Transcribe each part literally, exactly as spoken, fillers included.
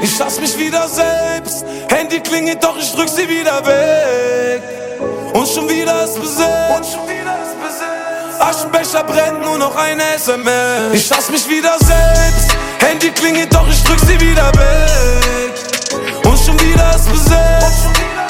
Ich hasse mich wieder selbst. Handy klingelt, doch ich drück sie wieder weg. Und schon wieder ist besetzt. Aschenbecher brennt, nur noch eine S M S. Ich hasse mich wieder selbst. Handy klingelt, doch ich drück sie wieder weg. Und schon wieder ist besetzt.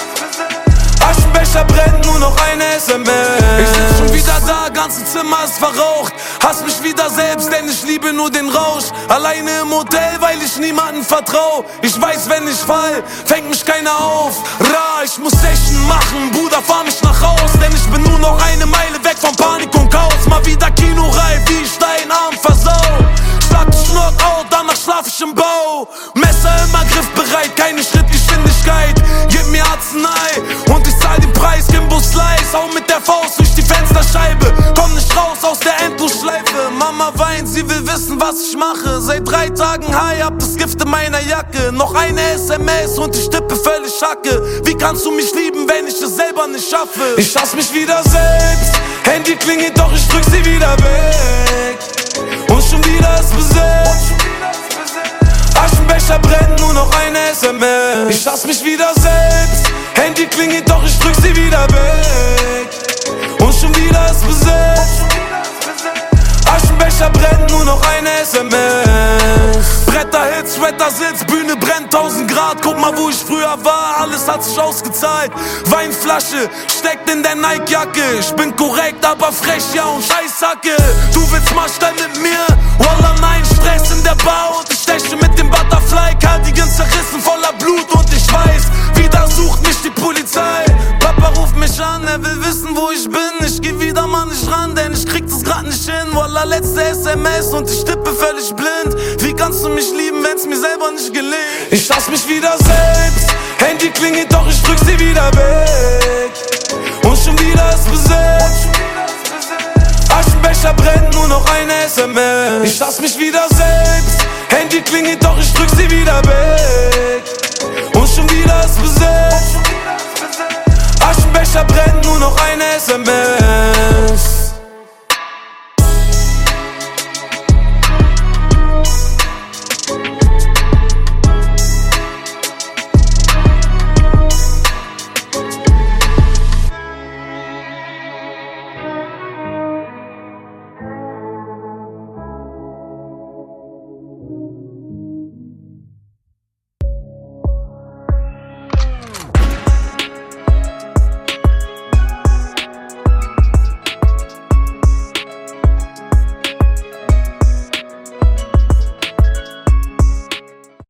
Aschenbecher brennt, nur noch eine S M S. Ich sitz schon wieder da, ganze Zimmer ist verraucht. Hass mich wieder selbst, denn ich liebe nur den Rausch. Alleine im Hotel, weil ich niemanden vertrau. Ich weiß, wenn ich fall, fängt mich keiner auf. Ra, ich muss Session machen, Bruder, fahr mich nach Haus. Denn ich bin nur noch eine Meile weg von Panik und Chaos. Mal wieder Kinoreif, wie ich deinen Arm versau. Schlag dich Knockout, danach schlaf ich im Bau. Messer immer griffbereit, keine Schrittgeschwindigkeit. Gib mir Arznei und ich zahl den Preis. Kimbo Slice, hau mit der Faust durch die Fensterscheibe. Komm nicht raus aus der Endlosschleife. Mama weint, sie will wissen, was ich mache. Seit drei Tagen high, hab das Gift in meiner Jacke. Noch eine S M S und ich tippe völlig Hacke. Wie kannst du mich lieben, wenn ich es selber nicht schaffe? Ich hasse mich wieder selbst. Handy klingelt, doch ich drück sie wieder weg. Und schon wieder ist besetzt. Aschenbecher brennt, nur noch eine S M S. Ich hasse mich wieder selbst. Handy klingelt, doch ich drück sie wieder weg. Und schon wieder ist besetzt. Aschenbecher brennt, nur noch eine S M S. Bretterhits, Wettersitz, Bühne brennt, tausend Grad. Guck mal, wo ich früher war, alles hat sich ausgezahlt. Weinflasche steckt in der Nike-Jacke. Ich bin korrekt, aber frech, ja und Scheißhacke. Du willst mal schnell mit mir? Wallah nein, Stress in der Bar und ich steche mit dem Butterfly. Cardigan zerrissen, voller Blut und ich weiß, wieder sucht mich die Polizei. Papa ruft mich an, er will wissen, wo ich bin. Ich geh wieder mal nicht ran, denn ich krieg das grad nicht hin. Wallah, letzte S M S und ich tippe völlig blind. Wie kannst du mich lieben, wenn's mir selber nicht gelingt? Ich hasse mich wieder selbst. Handy klingelt, doch ich drück sie wieder weg. Und schon wieder ist besetzt. Aschenbecher brennt, nur noch eine S M S. Ich hasse mich wieder selbst. Handy klingelt, doch ich drück sie wieder weg. Und schon wieder ist besetzt. Aschenbecher brennt, nur noch eine S M S.